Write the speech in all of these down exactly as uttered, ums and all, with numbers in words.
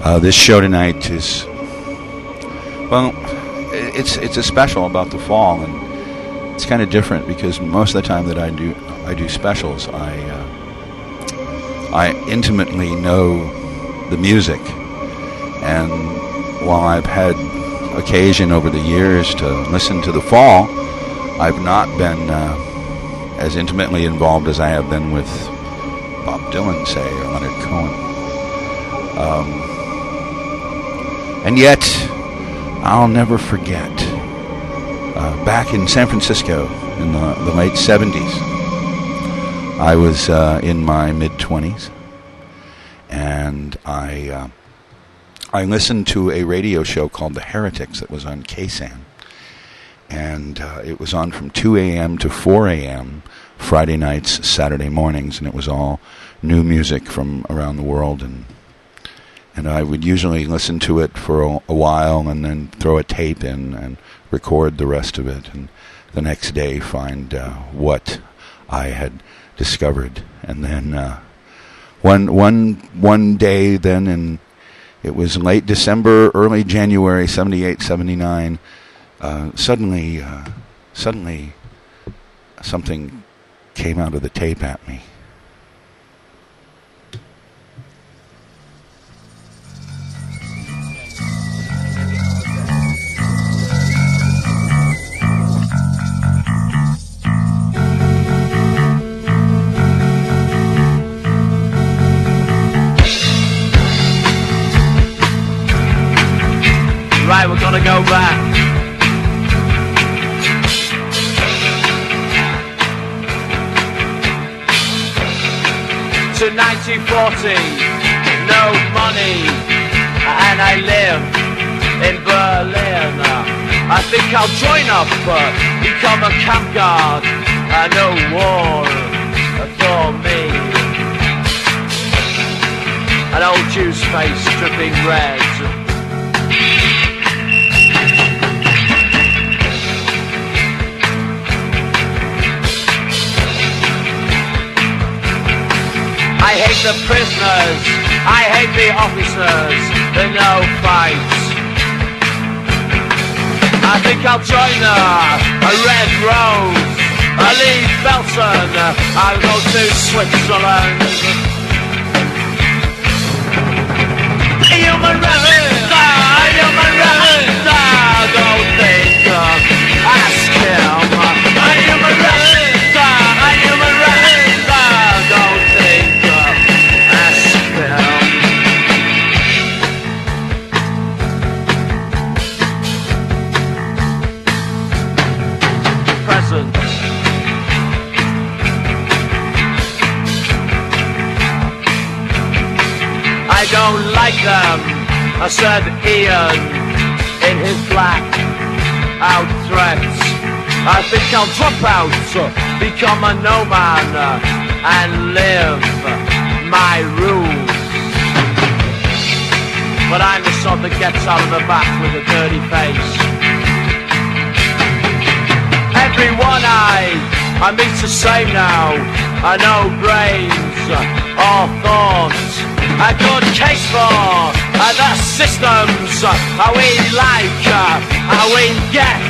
Uh, this show tonight is, well, it's it's a special about the fall, and it's kind of different because most of the time that I do I do specials, I uh, I intimately know the music, and while I've had occasion over the years to listen to the fall, I've not been uh, as intimately involved as I have been with Bob Dylan, say, or Leonard Cohen. Um, and yet, I'll never forget, uh, back in San Francisco in the, the late seventies, I was uh, in my mid-twenties, and I uh, I listened to a radio show called The Heretics that was on K S A N, and uh, it was on from two a.m. to four a.m. Friday nights, Saturday mornings, and it was all new music from around the world, and and I would usually listen to it for a, a while and then throw a tape in and record the rest of it, and the next day find uh, what I had discovered. And then uh, one one one day then, in it was late December, early January, seventy-eight, seventy-nine, uh, suddenly uh, suddenly something came out of the tape at me. Right, we're gonna go back to nineteen forty. No money, and I live in Berlin. I think I'll join up, uh, become a camp guard. Uh, no war for me. An old Jew's face dripping red. I hate the prisoners, I hate the officers, there are no fights. I think I'll join a, a Red Rose, a Lee Belton, I'll go to Switzerland. Human rights, human rights, don't think, ask him. Human rights, human rights, don't think. I don't like them, I said Ian in his black out threats. I think I'll drop out, become a no-man, and live my rules. But I'm the sort that gets out of the bath with a dirty face. Everyone I, I meet the same now, I know brains or thoughts. A good case for uh, the systems uh, we like, uh, uh, we get.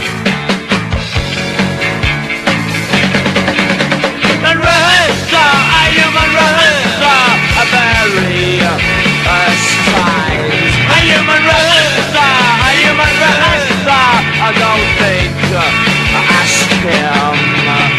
Human rights, uh, human rights, uh, a very uh, style. A human rights, uh, a human rights, uh, I don't think, uh, ask him. Uh,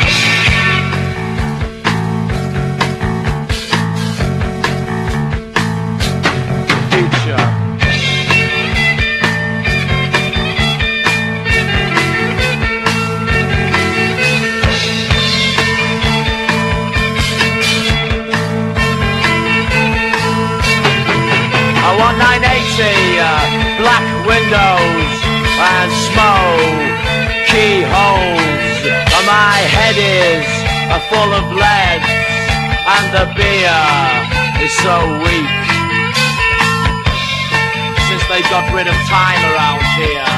nine eighty, uh, black windows and smoke, keyholes. Uh, my head is uh, full of lead and the beer is so weak. Since they got rid of time around here.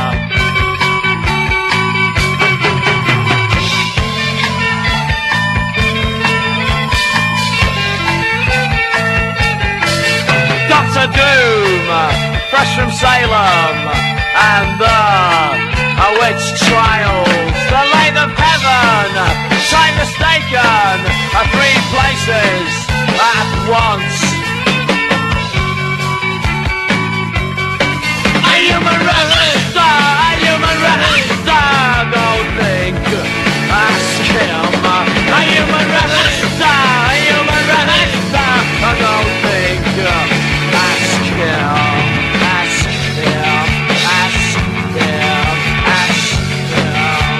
Doctor Doom fresh from Salem, and the uh, witch trials, the light of heaven, time mistaken, uh, three places at once. A human register, a human register, don't think, ask him. A human register, a human register, don't think, ask him. Ask him, ask him, ask him.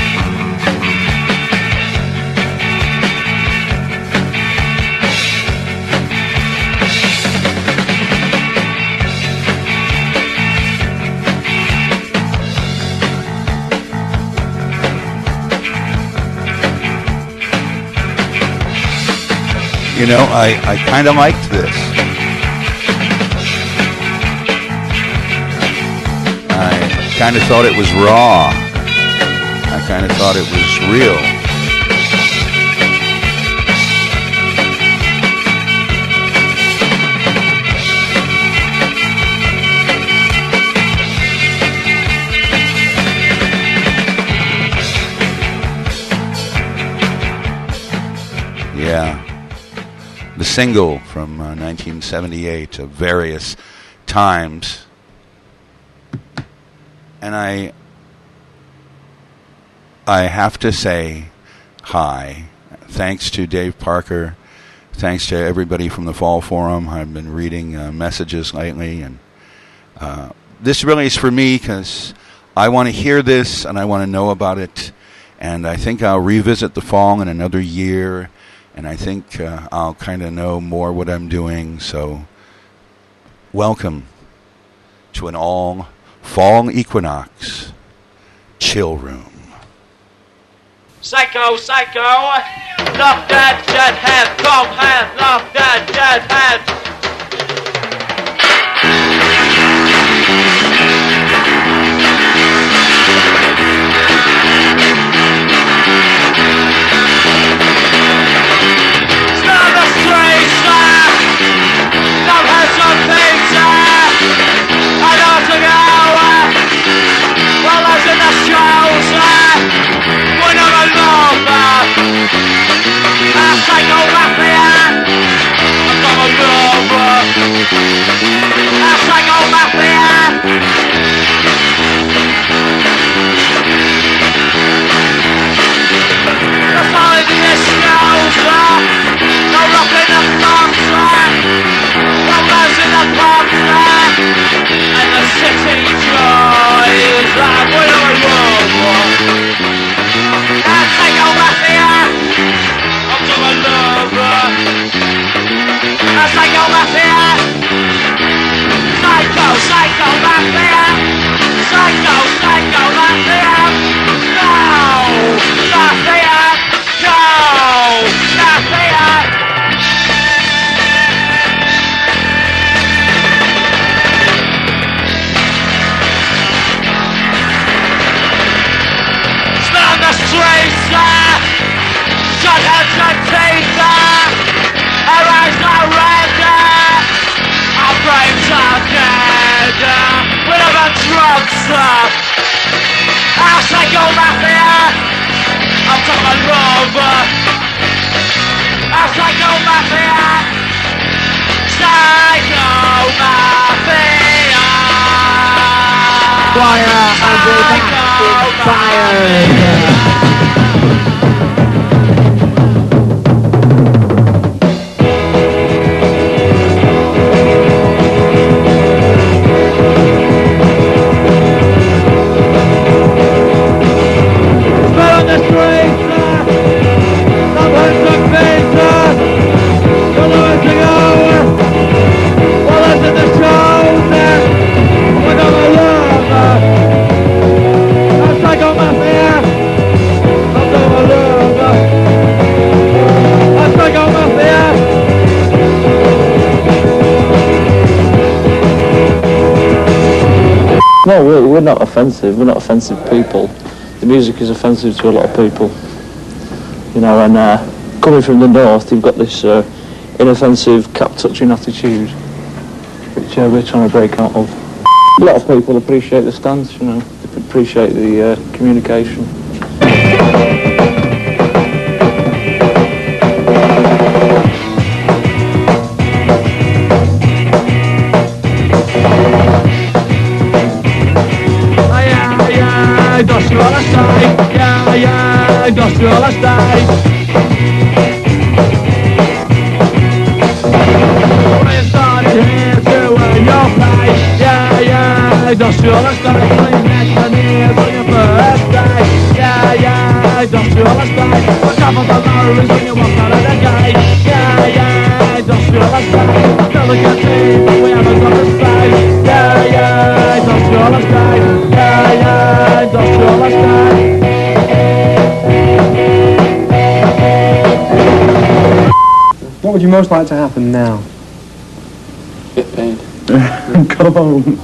You know, I, I kind of liked this. I kind of thought it was raw. I kind of thought it was real. Yeah. The single from uh, nineteen seventy-eight of Various Times. And I I have to say hi. Thanks to Dave Parker. Thanks to everybody from the Fall Forum. I've been reading uh, messages lately. And uh, this really is for me because I want to hear this and I want to know about it. And I think I'll revisit the Fall in another year. And I think uh, I'll kind of know more what I'm doing. So welcome to an all Fall Equinox chill room. Psycho, psycho, lock that dead head, come head, lock that dead head. Smell the streets, no heads on pizza, I know to go, well as in the shows, we're not alone, a psycho mafia, I'm not alone, a psycho mafia. The solid in the snows, no rock in the box, no buzz in the box, and the city joys, we're not alone. A psycho mafia, I'm so in love. A psycho mafia, psycho, psycho mafia, psycho, psycho mafia. No, mafia, no, mafia. On the streets, shut heads and teeth, our eyes are red, our brains are dead, we're on drugs, our psycho mafia, I'm talking love, our psycho mafia, psycho mafia. Fire and we're back fire. No, we're, we're not offensive. We're not offensive people. The music is offensive to a lot of people. You know, and uh, coming from the north, you've got this uh, inoffensive, cap-touching attitude, which uh, we're trying to break out of. A lot of people appreciate the stance, you know, they appreciate the uh, communication. Industrial estate, yeah, yeah, industrial estate. When you started here to earn your pay, yeah, yeah, industrial estate. Clean neck and ears on your first day, yeah, yeah, industrial estate. A couple of lorries when you walk out of the gate, yeah, yeah, industrial estate. Never get paid, but we haven't got the space, yeah, yeah, industrial estate, yeah, yeah, industrial estate. What would you most like to happen now? Get paid. Go home.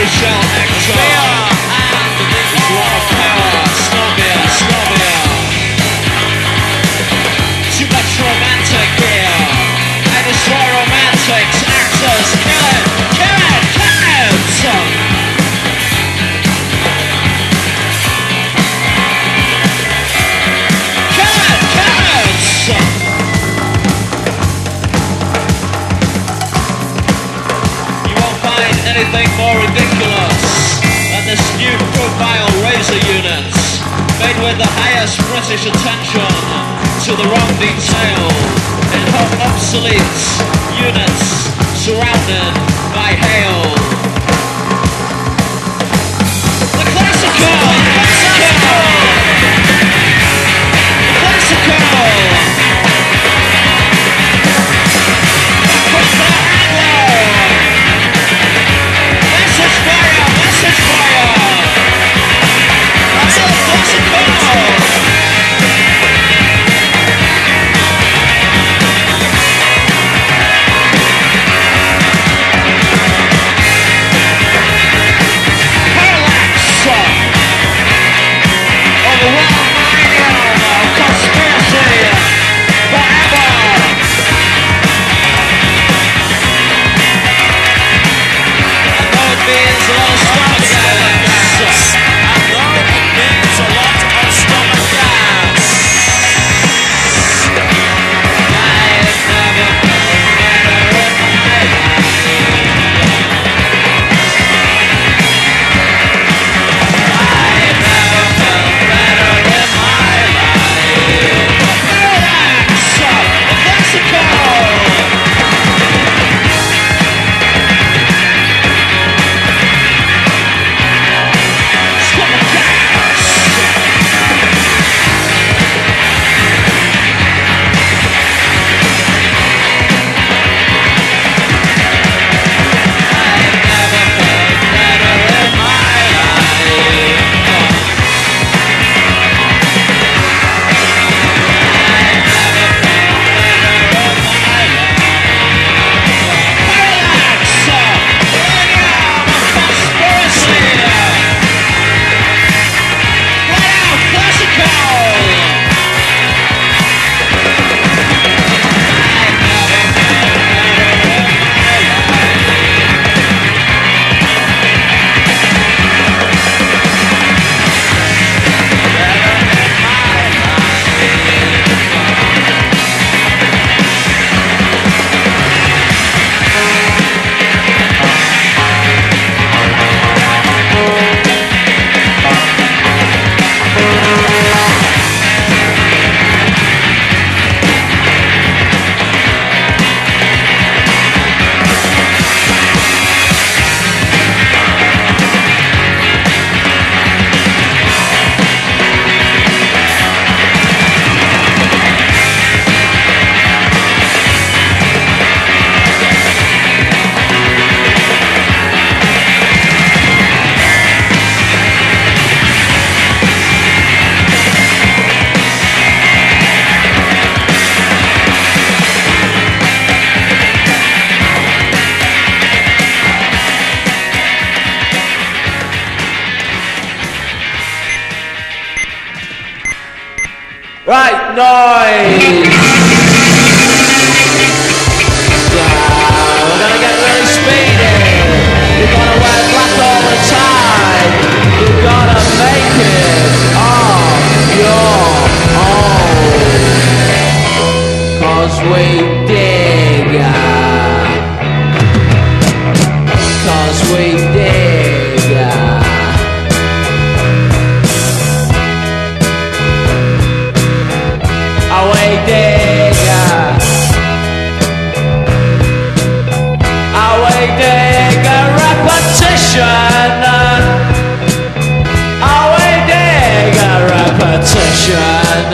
shall act on. It's one of power, snobbier, snobbier. Too much romantic here. I destroy romantics, actors, kill it, kill it, kill it! Kill it, kill it! You won't find anything more ridiculous than this new profile razor unit, made with the highest British attention to the wrong detail, in hot obsolete units surrounded by hail. The classical! Classical! Classical! Put the handle! Message fire! Message fire! That's the classical! Right, noise! Yeah, we're gonna get really speedy. You're gonna wear black all the time. You're gonna make it on your own. Cause we dig. Cause we dig. Away digger, away digger, repetition. Away digger, repetition.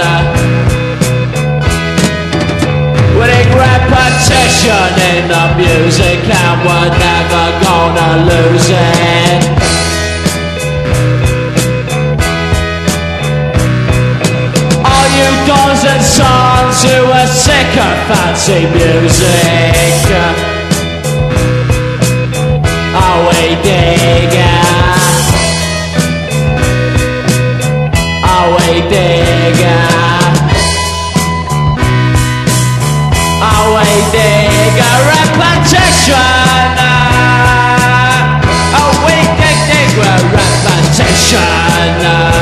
Winning repetition in the music, and we're never gonna lose it. Daughters and sons who are sick of fancy music. Are we we dig it? Are we dig it? Are we dig a repetition? Are we dig dig a repetition?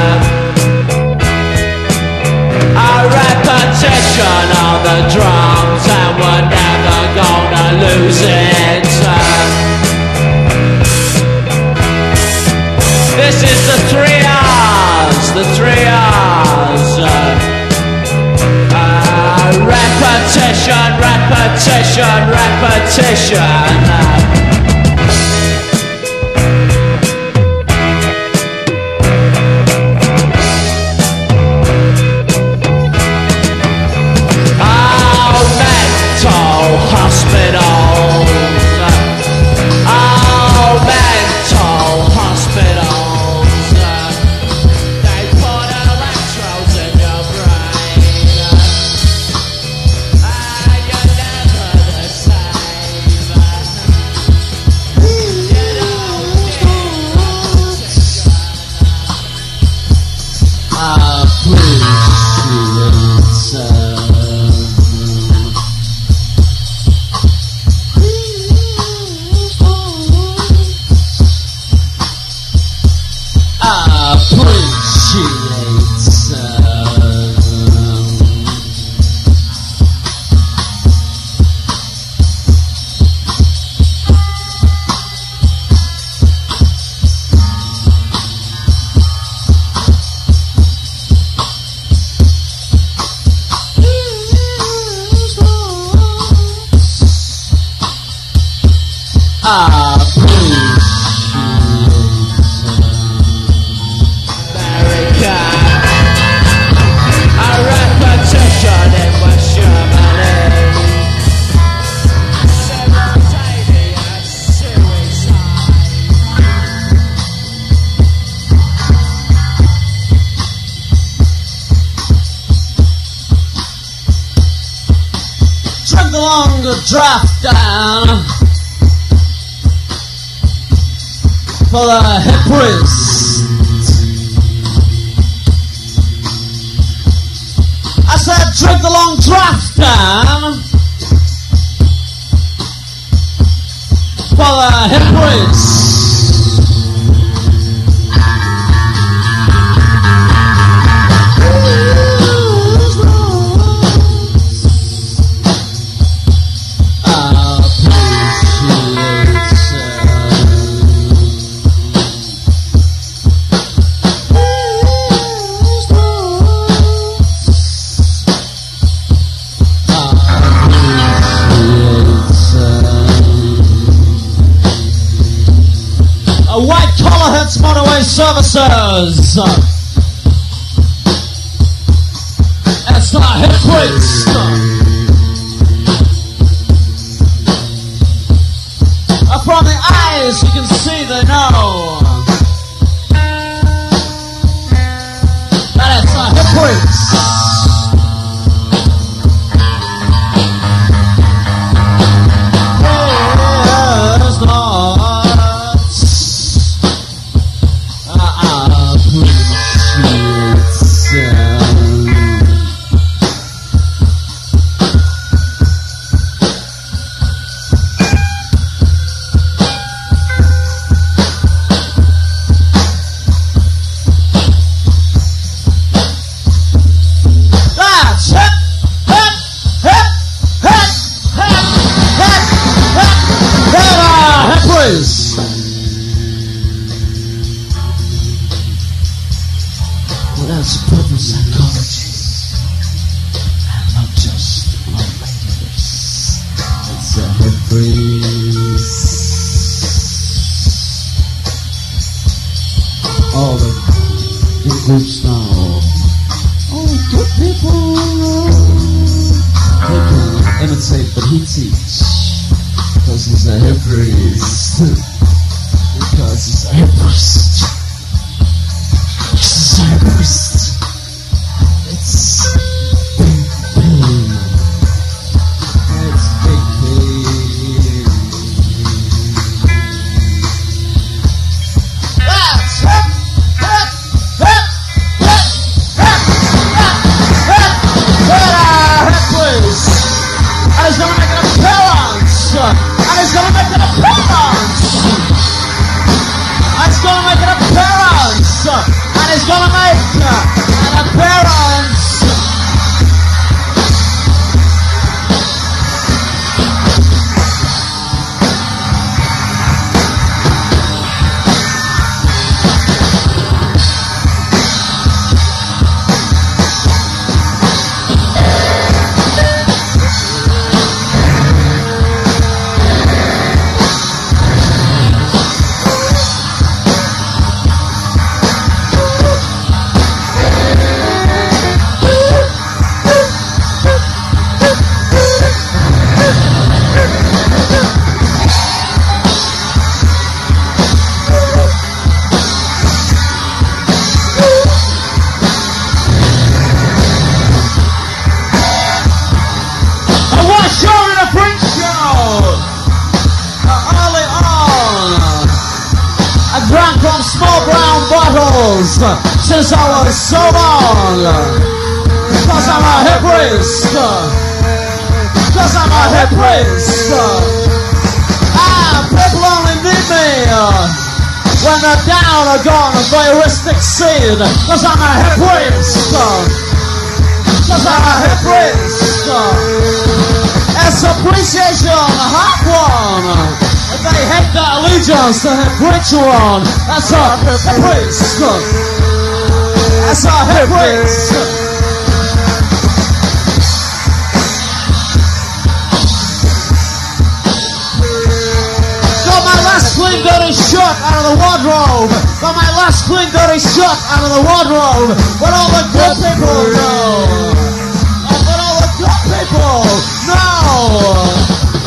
A repetition on the drums, and we're never gonna lose it. This is the three R's, the three R's. Uh, repetition, repetition, repetition. Draft down for the hip priest. I said drink the long draft down for the hip priest. Motorway Services. It's the hip priest. From the eyes, you can see they know that it's the hip priest. peoples since I was so long. Cause I'm a hip priest. Cause I'm a hip priest. Ah, people only need me when they're down or gone a voyeuristic scene. Cause I'm a hip priest. Cause I'm a hip priest. It's appreciation, a hot one. If they hate the allegiance to hip ritual, that's a hip priest. That's a hip priest. Clean dirty shirt out of the wardrobe. Got my last clean dirty shirt out of the wardrobe. But all the good people know. Oh, but all the good people know.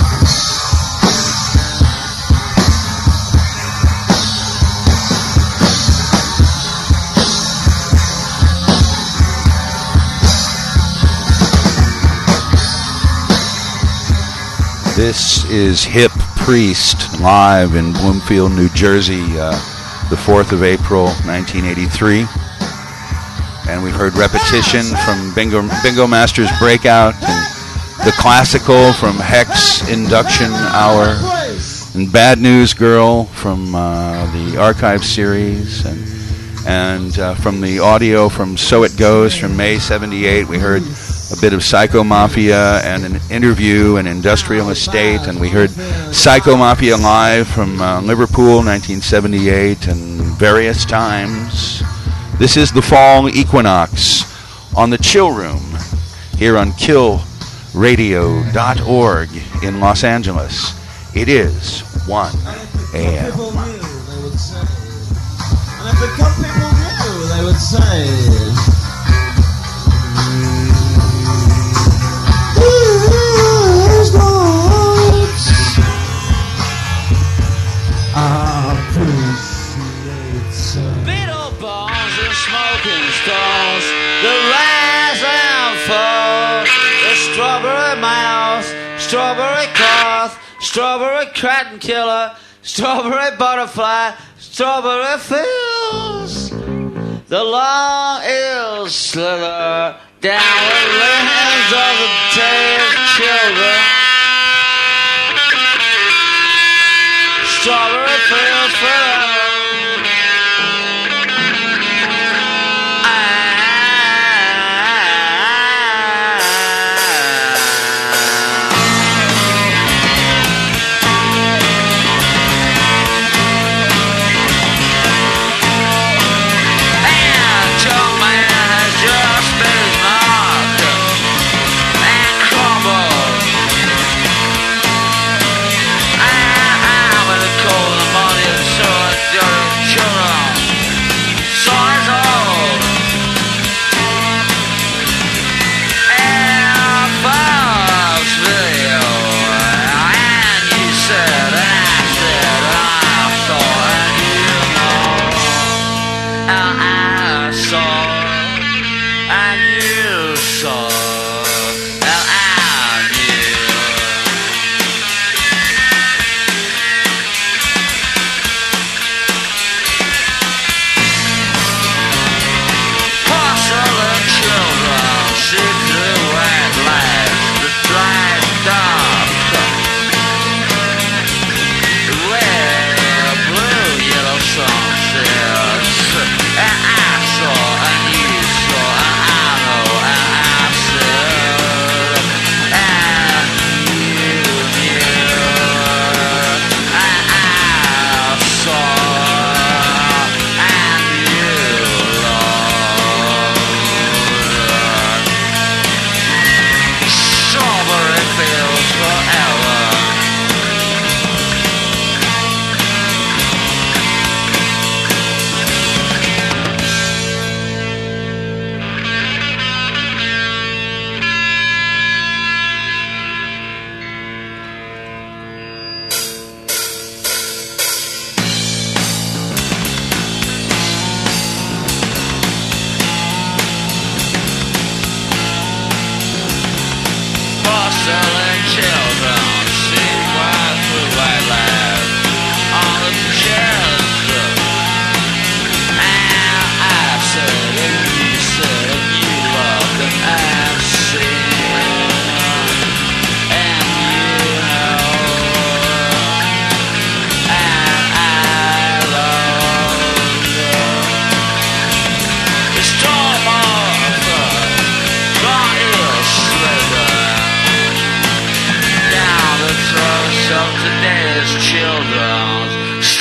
This is Hip Priest live in Bloomfield, New Jersey, uh, the fourth of April, nineteen eighty-three. And we heard Repetition from Bingo, Bingo Masters Breakout, and the classical from Hex Induction Hour, and Bad News Girl from uh, the Archive series, and and uh, from the audio from So It Goes from May seventy-eight, we heard a bit of Psycho Mafia and an interview in Industrial Estate, and we heard Psycho Mafia live from uh, Liverpool, nineteen seventy-eight, and various times. This is the Fall Equinox on the Chill Room here on kill radio dot org in Los Angeles. It is one a.m. And if the good people knew, they would say... Beetle bones and smoking stones, the rise and fall, the strawberry mouth, strawberry cloth, strawberry cotton killer, strawberry butterfly, strawberry fields, the long ill slither down the lands of the dead children. Strawberry fields forever. Children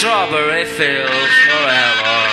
strawberry fields forever.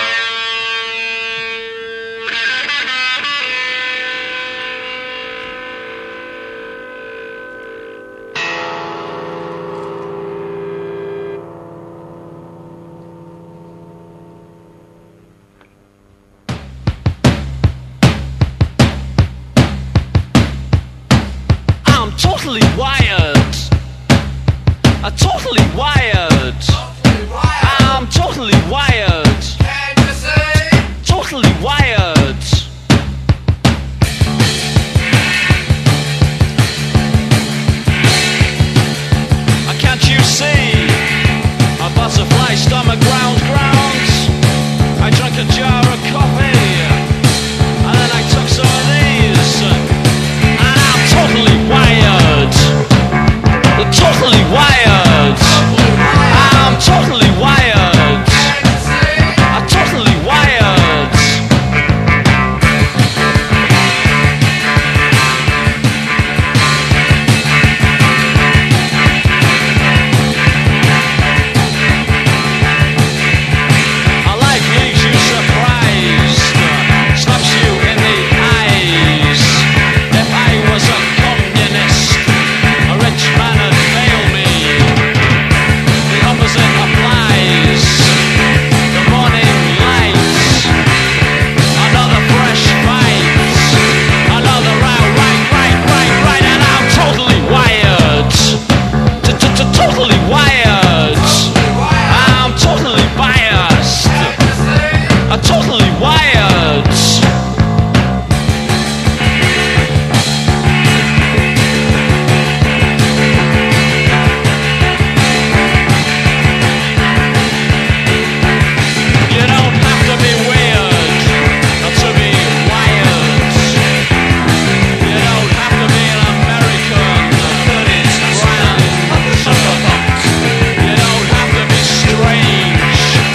I'm totally wired. I'm totally wired. I'm totally wired. Can you see? Totally wired. Uh, Can't you see? A butterfly stomach ground ground. I drank a jar of coffee, and then I took some of these, and I'm totally wired. Totally wired. I'm totally wired. I'm totally wired. I like leaves you surprised, slaps you in the eyes. If I was a communist, a rich man would fail me. The opposite applies. The morning lights, another fresh bite, another round, right, right, right, right, and I'm totally wired. Totally wired. I'm totally biased. I'm totally wired. You don't have to be weird to be wired. You don't have to be an American that is grand. You don't have to be strange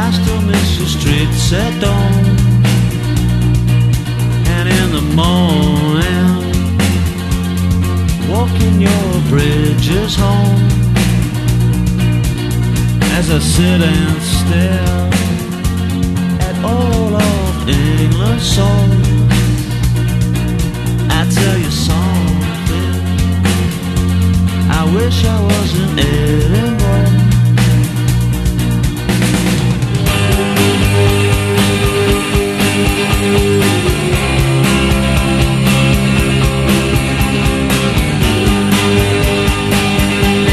I still miss your streets at dawn. And in the morning, walking your bridges home. As I sit and stare